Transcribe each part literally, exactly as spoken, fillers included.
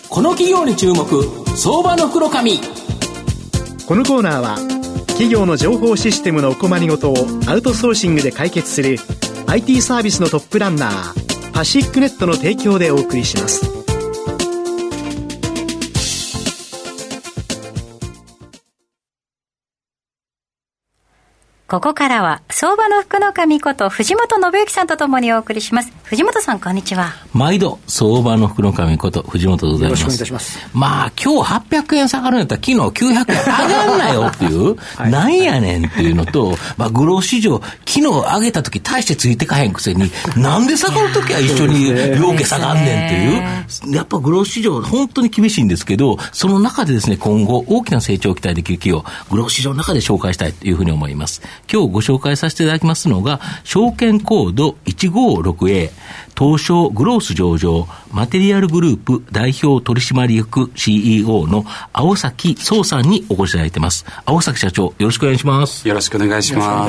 この企業に注目、相場の福の神。 このコーナーは企業の情報システムのお困りごとをアウトソーシングで解決する アイティー サービスのトップランナーパシックネットの提供でお送りします。 ここからは相場の福の神こと藤本信之さんとともにお送りします。藤本さん、こんにちは。 毎度相場の福の神こと藤本でございます。 よろしくお願いいたします。 まあ今日はっぴゃくえん下がるんやったら昨日きゅうひゃくえん上がんなよっていう、はい、なんやねんっていうのと、まあグロー市場昨日上げた時大してついてかへんくせになんで下がる時は一緒に両家下がんねんっていう、やっぱグロー市場本当に厳しいんですけど、その中でですね、今後大きな成長を期待できる企業、グロー市場の中で紹介したいというふうに思います。今日ご紹介させていただきますのが、証券コード いちごろくエー 東証グロース上場マテリアルグループ代表取締役 シーイーオー の青崎壮さんにお越しいただいています。青崎社長、よろしくお願いします。 よろしくお願いします。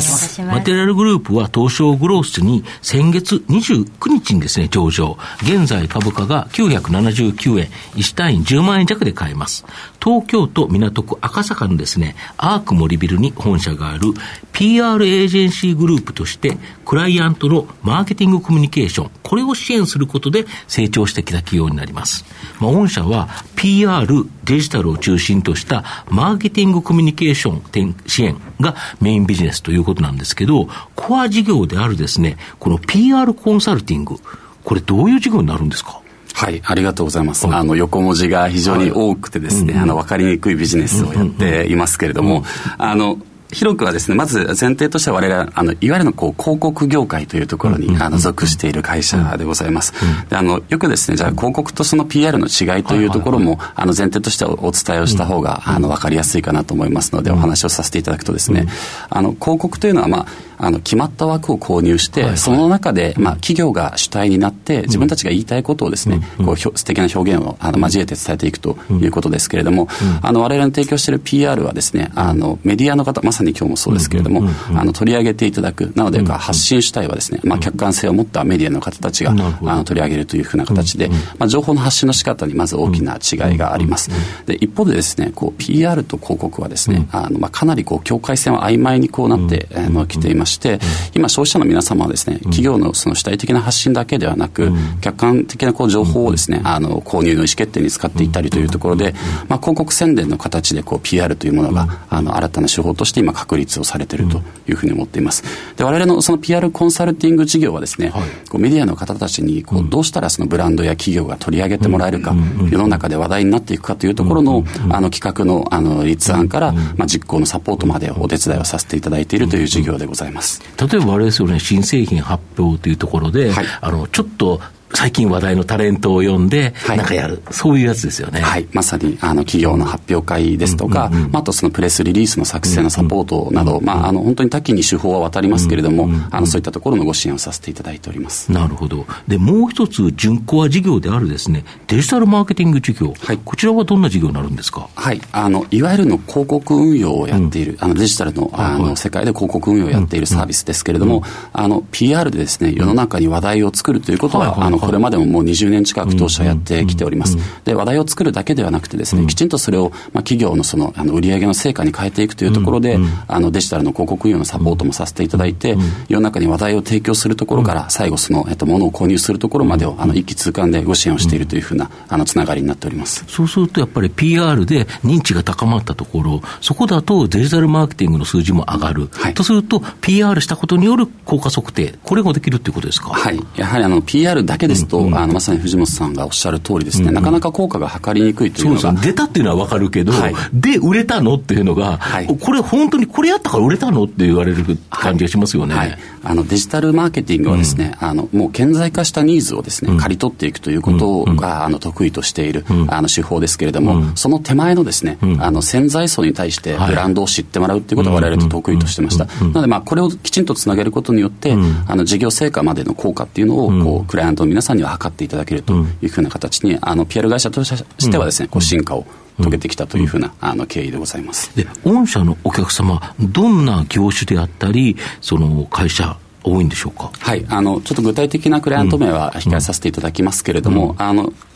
マテリアルグループは東証グロースに先月にじゅうくにちにですね上場。現在株価がきゅうひゃくななじゅうきゅうえん、いち単位じゅうまんえん弱で買えます。東京都港区赤坂のですねアーク森ビルに本社がある ピーアール エージェンシーグループとしてクライアントのマーケティングコミュニケーション、これを支援することで成長してきた企業になります。まあ、御社は ピーアール デジタルを中心としたマーケティングコミュニケーション支援がメインビジネスということなんですけど、コア事業であるですねこの ピーアール コンサルティング、これどういう事業になるんですか？ はい、ありがとうございます。あの横文字が非常に多くてですね、はい、あの分かりにくいビジネスをやっていますけれども、あの広くはですね、まず前提としては我々はあのいわゆるのこう広告業界というところに、うん、あの属している会社でございます。うん、であのよくですね、じゃあ広告とその ピーアール の違いというところも、はいはいはい、あの前提としてはお伝えをした方が、うん、あの分かりやすいかなと思いますので、うん、お話をさせていただくとですね、うん、あの広告というのはまああの決まった枠を購入して、はいはい、その中で、まあ、企業が主体になって自分たちが言いたいことをですね、うん、こう素敵な表現をあの交えて伝えていくということですけれども、うん、あの我々の提供している ピーアール はですね、あのメディアの方、まさに今日もそうですけれども、うんうんうん、あの取り上げていただく、なので、うんうん、発信主体はですね、まあ、客観性を持ったメディアの方たちが、うん、あの取り上げるというふうな形で、うんうん、まあ、情報の発信の仕方にまず大きな違いがあります。うんうんうん、で一方でですね、こう ピーアール と広告はですね、うん、あのまあ、かなりこう境界線は曖昧にこうなって、うん、あの来ていまして、今消費者の皆様はですね、企業のその主体的な発信だけではなく、うん、客観的なこう情報をですね、あの購入の意思決定に使っていったりというところで、まあ、広告宣伝の形でこう ピーアール というものが、あの新たな手法として今確立をされているというふうに思っています。で我々のその ピーアール コンサルティング事業はですね、はい、こうメディアの方たちにこうどうしたらそのブランドや企業が取り上げてもらえるか、世の中で話題になっていくかというところの、あの企画の、あの立案から、まあ、実行のサポートまでお手伝いをさせていただいているという事業でございます。 例えばあれですよね、新製品発表というところで、はい、あのちょっと最近話題のタレントを呼んで、はい、なんかやる、そういうやつですよね。 はい、まさにあの企業の発表会ですとか、うんうんうん、あとそのプレスリリースの作成のサポートなど、うんうん、まあ、あの本当に多岐に手法は渡りますけれども、うんうんうん、あのそういったところのご支援をさせていただいております。 なるほど。でもう一つ準コア事業であるですね、デジタルマーケティング事業、はい、こちらはどんな事業になるんですか？ はい、あのいわゆるの広告運用をやっている、うん、あのデジタル の, あの、はい、世界で広告運用をやっているサービスですけれども、うんうん、あの ピーアール でですね、世の中に話題を作るということは、はいはいはい、あのこれまでももうにじゅうねん近く当社やってきております。で話題を作るだけではなくてですね、きちんとそれを、まあ、企業のそのあの売上の成果に変えていくというところで、あのデジタルの広告運用のサポートもさせていただいて、世の中に話題を提供するところから最後その、えっと、物を購入するところまでをあの一気通貫でご支援をしているというふうなあのつながりになっております。 そうするとやっぱり ピーアール で認知が高まったところ、そこだとデジタルマーケティングの数字も上がる、はい、とすると ピーアール したことによる効果測定、これもできるということですか？ はい、やはりあの ピーアール だけですと、うんうん、あのまさに藤本さんがおっしゃる通りですね、うんうん、なかなか効果が測りにくいというのが、 そうです、出たっていうのは分かるけど、はい、で売れたのっていうのが、はい、これ本当にこれやったから売れたのって言われる感じがしますよね。 はいはい、あのデジタルマーケティングはですね、うん、あのもう顕在化したニーズをですね、うん、刈り取っていくということが、うん、あの得意としている、うん、あの手法ですけれども、うん、その手前のですね、うん、あの潜在層に対してブランドを知ってもらうということが我々と得意としてました。なのでまあこれをきちんとつなげることによって、うん、あの事業成果までの効果っていうのをこう、うん、クライアントの皆さんには測っていただけるというふうな形に、あの ピーアール 会社としてはですね、こう進化を遂げてきたというふうな、うん、あの経緯でございます。 で、御社のお客様、どんな業種であったり、その会社多いんでしょうか？ はい、あのちょっと具体的なクライアント名は控えさせていただきますけれども、うん、あの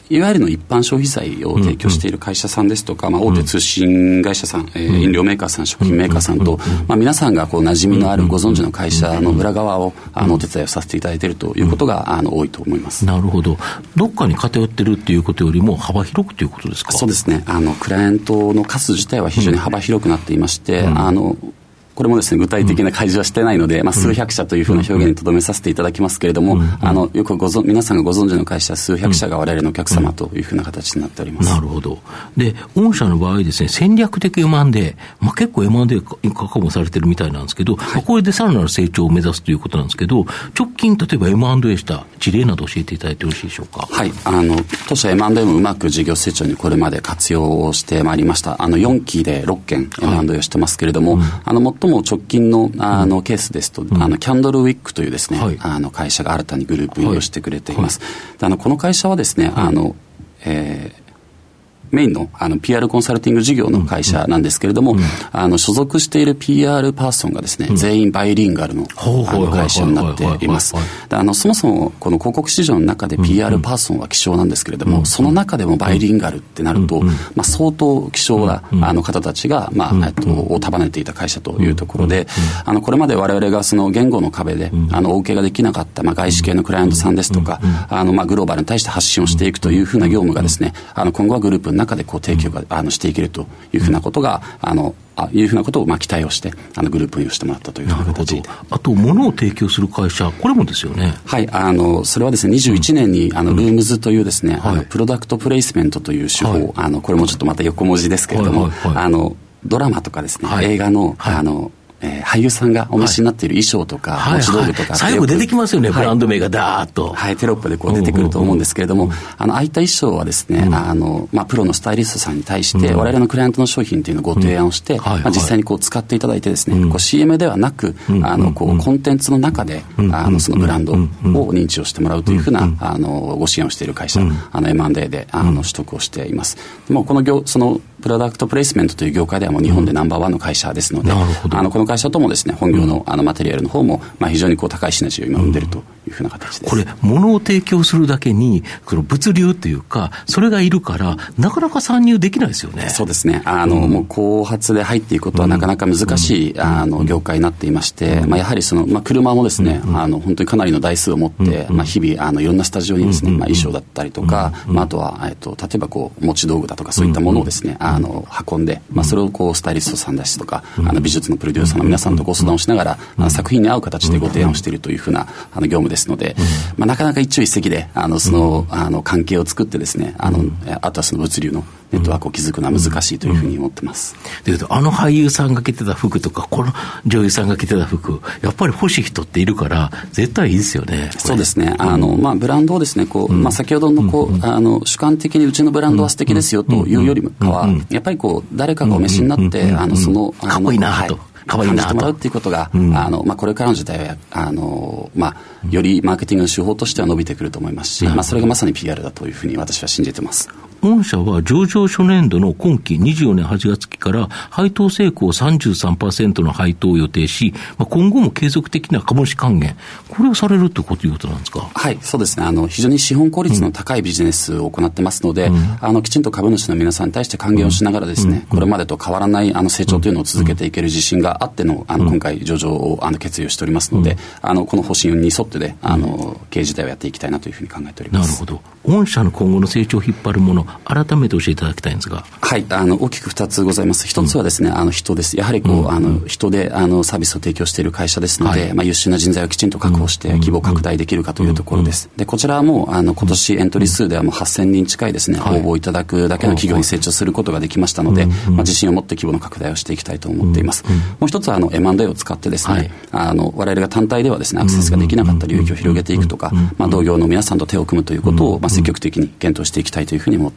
いわゆるの一般消費財を提供している会社さんですとか、まあ、大手通信会社さん、えー、飲料メーカーさん、食品メーカーさんと、まあ、皆さんがこう馴染みのあるご存知の会社の裏側をあのお手伝いをさせていただいているということがあの多いと思います。 なるほど。どっかに偏ってるっていうことよりも幅広くということですか？ そうですね。あのクライアントの数自体は非常に幅広くなっていまして、うん、あのこれもですね、具体的な開示はしてないので、まあ、数百社というふうな表現にとどめさせていただきますけれども、あのよくごぞ皆さんがご存知の会社数百社が我々のお客様というふうな形になっております。 なるほど。で、御社の場合ですね、戦略的 エムアンドエー、まあ、結構 エムアンドエー 価格もされてるみたいなんですけど、はい、これでさらなる成長を目指すということなんですけど、直近例えば エムアンドエー した事例など教えていただいてよろしいでしょうか？ はい。あの当社 エムアンドエー もうまく事業成長にこれまで活用してまいりました。あのよんきでろっけん エムアンドエー をしてますけれども、はい、あの最も直近のあのケースですと、うん、あのキャンドルウィックというですね、はい、あの会社が新たにグループ入りをしてくれています。はいはい、あのこの会社はですね、はい、あの、えーメイン の, あの ピーアール コンサルティング事業の会社なんですけれども、うんうん、あの所属している ピーアール パーソンがですね、うん、全員バイリンガル の, あの会社になっています。あのそもそもこの広告市場の中で ピーアール パーソンは希少なんですけれども、うん、その中でもバイリンガルってなると、うんまあ、相当希少な、うん、あの方たちが、まあえっと、を束ねていた会社というところで、うん、あのこれまで我々がその言語の壁で、うん、あのお受けができなかった、まあ、外資系のクライアントさんですとか、うん、あのまあグローバルに対して発信をしていくというふうな業務がですね、あの今後はグループの中でこう提供があのしていけるというふうなことが、あのあいうふうなことをまあ期待をしてあのグループ運用してもらったという形で。 あと物を提供する会社、これもですよね。 はい、あのそれはですねにじゅういちねんにあのルームズというですね、うん、あのプロダクトプレイスメントという手法、はい、あのこれもちょっとまた横文字ですけれども、はいはいはい、あのドラマとかですね、はい、映画の、はい、あのえー、俳優さんがお召しになっている衣装とか、はい、持ち道具とか、はいはい、 最後出てきますよね、はい、ブランド名がダーッと、 はい、テロップでこう出てくると思うんですけれども、うんうんうん、あのああいった衣装はですね、うん、あのまあ、プロのスタイリストさんに対して、うん、我々のクライアントの商品というのをご提案をして、うんはいはいまあ、実際にこう使っていただいてですね、うん、こう シーエム ではなく、うん、あのこうコンテンツの中で、うん、あのそのブランドを認知をしてもらうというふうな、うん、あのご支援をしている会社、うん、あの エムアンドエー であの取得をしています。もうこの業そのプロダクトプレイスメントという業界ではもう日本でナンバーワンの会社ですので、うん、あのこの会社ともですね本業の、あのマテリアルの方も、まあ、非常にこう高いシナジーを今生んでいるというふうな形です。 これ物を提供するだけにその物流というかそれがいるからなかなか参入できないですよね。 そうですね。あの、うん、もう後発で入っていくことはなかなか難しい、うん、あの業界になっていまして、うんまあ、やはりその、まあ、車もですね、うん、あの本当にかなりの台数を持って、うんまあ、日々あのいろんなスタジオにですね、うんまあ、衣装だったりとか、うんまあ、あとは、えっと、例えばこう持ち道具だとかそういったものをですね、うん、あの運んで、まあ、それをこうスタイリストさんですとか、うん、あの美術のプロデューサーの皆さんとご相談をしながら、うん、あの作品に合う形でご提案をしているというふうなあの業務ですので、うんまあ、なかなか一朝一夕であのその、うん、あの関係を作ってですね、あの、うん、あとはその物流のネットワークを築くのは難しいというふうに思ってます。 うんうん、であの俳優さんが着てた服とかこの女優さんが着てた服やっぱり欲しい人っているから絶対いいですよね。 そうですね。あの、まあ、ブランドをですねこう、うんまあ、先ほどのこう、うん、あの主観的にうちのブランドは素敵ですよというよりかは、うんうん、やっぱりこう誰かがお召しになって、うん、あのそのあのかっこいいなと、はいかわいいなと感じてもらうっていうことが、うんあのまあ、これからの時代はあの、まあ、よりマーケティングの手法としては伸びてくると思いますし、まあ、それがまさに ピーアール だというふうに私は信じてます。 御社は上場初年度の今期にじゅうよねんはちがつ期から配当成功 さんじゅうさんパーセント の配当を予定し、まあ、今後も継続的な株主還元これをされるということなんですか？ はいそうですね。あの非常に資本効率の高いビジネスを行ってますので、うん、あのきちんと株主の皆さんに対して還元をしながらですね、うん、これまでと変わらないあの成長というのを続けていける自信があっての、あの今回上場をあの決意をしておりますので、うん、あのこの方針に沿ってであの経営自体をやっていきたいなというふうに考えております。 なるほど。御社の今後の成長を引っ張るもの改めて教えていただきたいんですが。 はい、あの大きくふたつございます。ひとつはですね、うん、あの人です。やはりこう、うん、あの人であのサービスを提供している会社ですので、はいまあ、優秀な人材をきちんと確保して規模拡大できるかというところです。でこちらはもうあの今年エントリー数ではもうはっせんにん近いですね、はい、応募いただくだけの企業に成長することができましたので、まあ、自信を持って規模の拡大をしていきたいと思っています。もう一つはあの エムアンドエー を使ってですね、はい、あの我々が単体ではですねアクセスができなかった領域を広げていくとか、まあ、同業の皆さんと手を組むということを、まあ、積極的に検討していきたいというふうに思っています。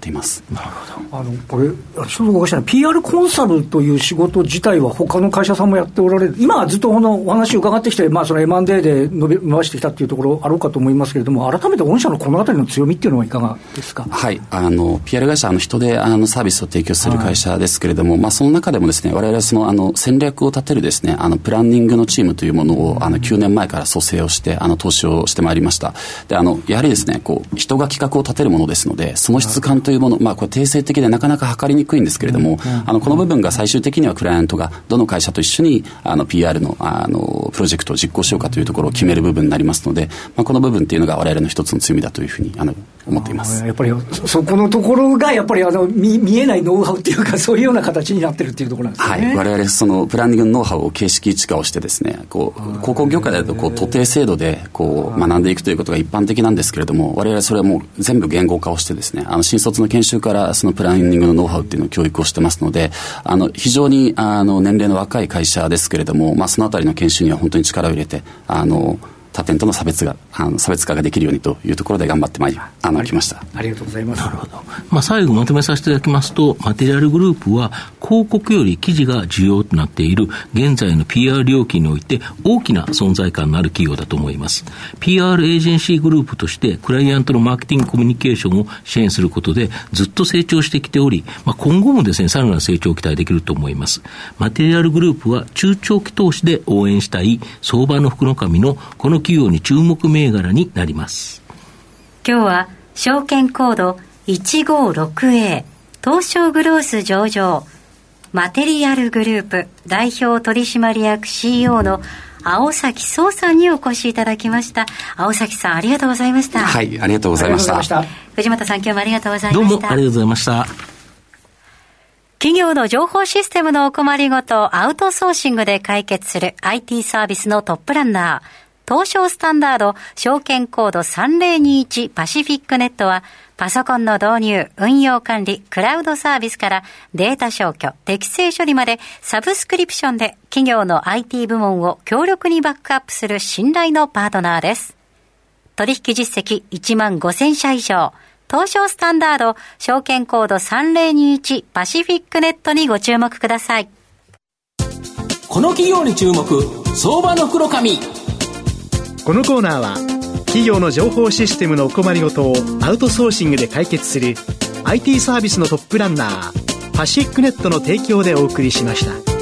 っています。 なるほど。あのこれちょっとおかしいな ピーアール コンサルという仕事自体は他の会社さんもやっておられる。今はずっとこのお話を伺ってきて、まあ、その エムアンドエー で伸び回してきたというところあろうかと思いますけれども、改めて御社のこのあたりの強みっていうのはいかがですか。 はい、あの ピーアール 会社、あの人であのサービスを提供する会社ですけれども、はい、まあ、その中でもですね、我々はそのあの戦略を立てるですね、あのプランニングのチームというものをあのきゅうねんまえから組成をしてあの投資をしてまいりました。で、あのやはりですね、こう人が企画を立てるものですので、その質感というもの、まあ、これ定性的でなかなか測りにくいんですけれども、うん、あのこの部分が最終的にはクライアントがどの会社と一緒にあの ピーアール の, あのプロジェクトを実行しようかというところを決める部分になりますので、まあ、この部分というのが我々の一つの強みだというふうにあの思っています。 やっぱりそこのところがやっぱりあの 見, 見えないノウハウっていうか、そういうような形になってるっていうところなんですね。 はい、我々そのプランニングのノウハウを形式一化をしてですね、こう広告業界だとこう徒弟制度でこう学んでいくということが一般的なんですけれども、我々それはもう全部言語化をしてですね、あの新卒の研修からそのプランニングのノウハウっていうのを教育をしてますので、あの非常にあの年齢の若い会社ですけれども、まあ、そのあたりの研修には本当に力を入れて、あの他店との差別があの差別化ができるようにというところで頑張ってまいりあの来ました。 ありがとうございます。 なるほど。まあ、最後まとめさせていただきますと、マテリアルグループは広告より記事が重要となっている現在の ピーアール 料金において大きな存在感のある企業だと思います。 ピーアール エージェンシーグループとしてクライアントのマーケティングコミュニケーションを支援することでずっと成長してきており、まあ、今後もですね、さらなる成長を期待できると思います。マテリアルグループは中長期投資で応援したい相場の福の神のこの企業に注目銘柄になります。 今日は証券コードいちごろくエー 東証グロース上場マテリアルグループ代表取締役 シーイーオー の青崎壮さんにお越しいただきました。青崎さん、ありがとうございました。 はい、ありがとうございました。 藤本さん、今日もありがとうございました。 どうもありがとうございました。 企業の情報システムのお困りごとをアウトソーシングで解決する アイティー サービスのトップランナー東証スタンダード証券コードさんぜろにいちパシフィックネットはパソコンの導入、運用管理、クラウドサービスからデータ消去、適正処理までサブスクリプションで企業の アイティー 部門を強力にバックアップする信頼のパートナーです。取引実績いちまんごせんしゃ以上、東証スタンダード証券コードさんぜろにいちパシフィックネットにご注目ください。 この企業に注目、相場の袋紙。 このコーナーは企業の情報システムのお困りごとをアウトソーシングで解決する アイティー サービスのトップランナーパシフィックネットの提供でお送りしました。